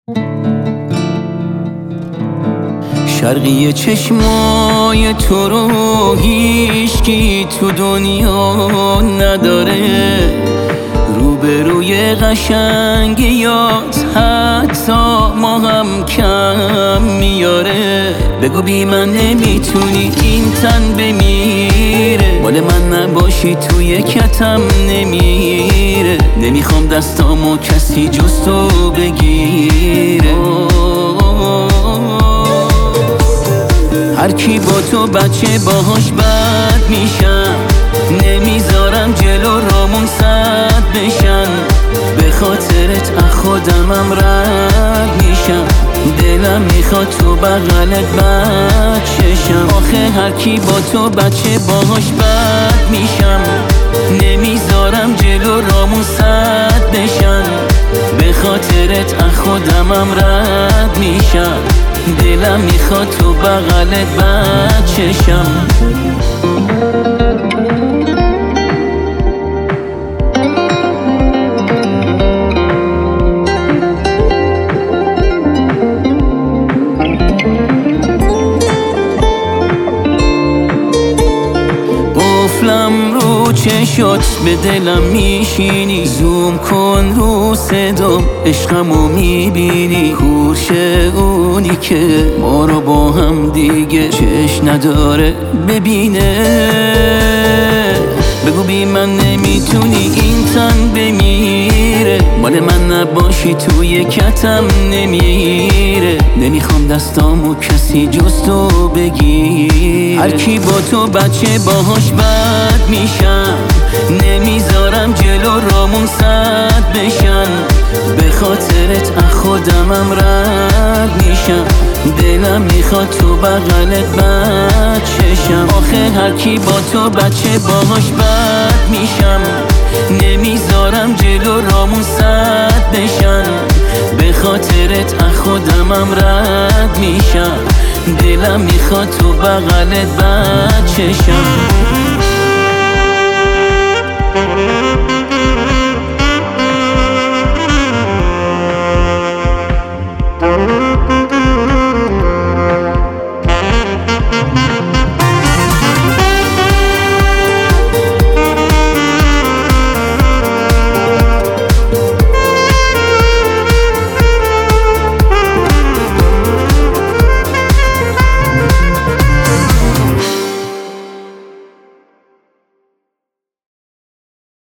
شرقی چشمای تو رو هیچکی تو دنیا نداره، روبروی قشنگ یاد حتی ما هم کم میاره. بگو بی من نمیتونی این تن بمیره، مال من نباشی توی کتم نمیره. نمیخوام دستامو کسی جز تو بگیره. هر کی با تو بچه باهاش بد میشم، نمیذارم جلو رامون سد بشن. به خاطرت خودمم رد میشم، دلم میخواد تو بغلت بچشم. آخه هر کی با تو بچه باهاش بد میشم، نمیذارم جلو رامون سد بشن. به خاطرت خودمم رد میشم، دلم میخواد تو بغلت بچشم. قفلم رو چشات به دلم میشینی، زوم کن رو صدام عشقمو میبینی. کورشه اونی که ما رو با هم دیگه چشم نداره ببینه. بگو بی من نمیتونی این تن بمیره، مال من نباشی توی کتم نمیره. نمیخوام دستامو کسی جز تو بگیر. هر کی با تو بچه باهاش بد میشم، نمیذارم جلو رامون سد بشن. به خاطرت خودمم رد میشم، دلم میخواد تو بغلت بچشم. آخه هر کی با تو بچه باهاش بد میشم، نمیذارم جلو رامون سد بشن. به خاطرت خودمم رد میشم، دلم میخواد تو بغلت بچشم.